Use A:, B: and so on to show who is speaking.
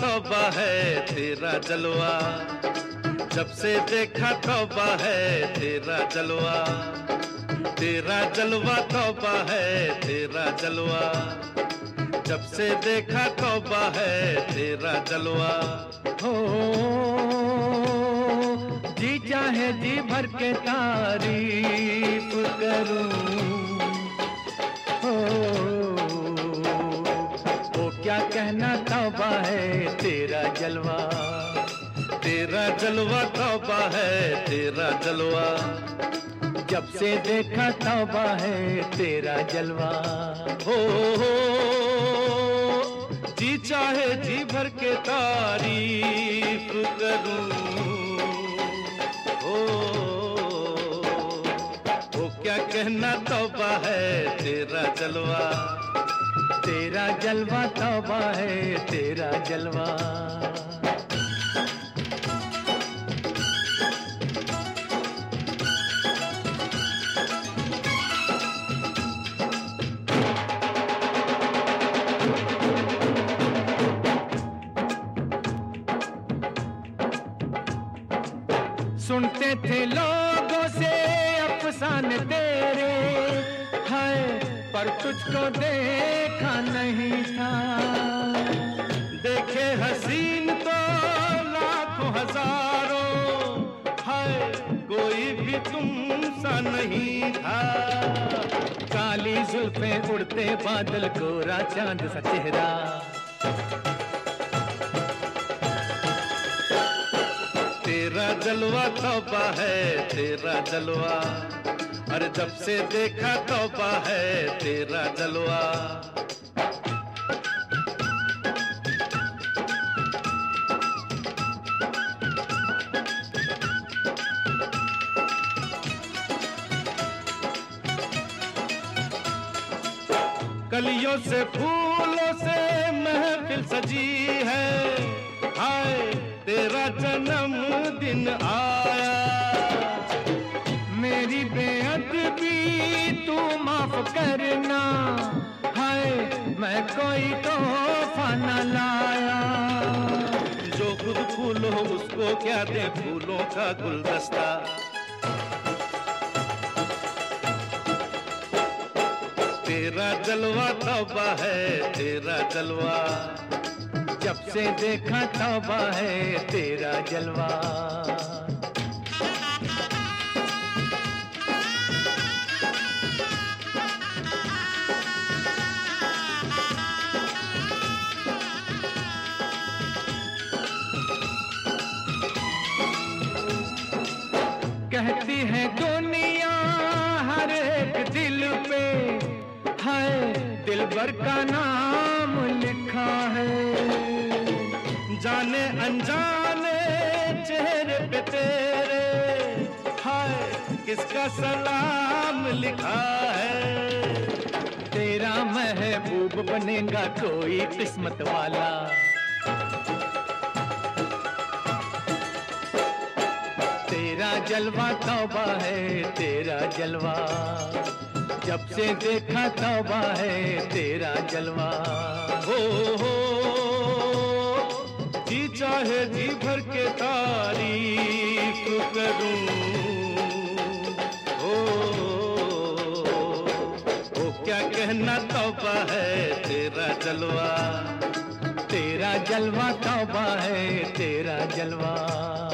A: तौबा है तेरा जलवा, जब से देखा तौबा है तेरा जलवा, तेरा जलवा तौबा है तेरा जलवा, जब से देखा तौबा है तेरा जलवा।
B: हो जी चाहे जी भर के तारीफ करूं, हो वो क्या कहना तौबा है तेरा जलवा,
A: तेरा जलवा तौबा है तेरा जलवा,
B: जब से देखा तौबा है तेरा जलवा।
A: हो जी चाहे जी भर के तारीफ करूं, वो क्या कहना तौबा है तेरा जलवा,
B: तेरा जलवा तौबा है तेरा जलवा। सुनते थे लोगों से अफसाने तेरे, हाय पर तुझको देखा नहीं था।
A: देखे हसीन तो लाखों हजारों, हाय कोई भी तुम सा नहीं था।
B: काली जुल्फें उड़ते बादल, गोरा चांद सा चेहरा,
A: तेरा जलवा तौबा है तेरा जलवा, अरे जब से देखा तौबा है तेरा जलवा। कलियों से फूलों से महफिल सजी है, हाय तेरा जन्मदिन आया।
B: मेरी बेअदबी तू माफ करना, हाय मैं कोई तोहफा न लाया।
A: जो खुद फूल हो उसको क्या दे फूलों का गुलदस्ता, तेरा जलवा तौबा है तेरा जलवा,
B: जब से देखा तौबा है तेरा जलवा। कहती है दुनिया हर एक दिल पे, हाय दिलबर का नाम लिखा है।
A: जाने अनजाने चेहरे पे तेरे, हाय किसका सलाम लिखा है।
B: तेरा महबूब बनेगा कोई किस्मत वाला, तेरा जलवा तौबा है तेरा जलवा, जब से देखा तौबा है तेरा जलवा।
A: हो जी चाहे जी भर के तारीफ करूं, ओ क्या कहना तौबा है तेरा जलवा,
B: तेरा जलवा तौबा है तेरा जलवा।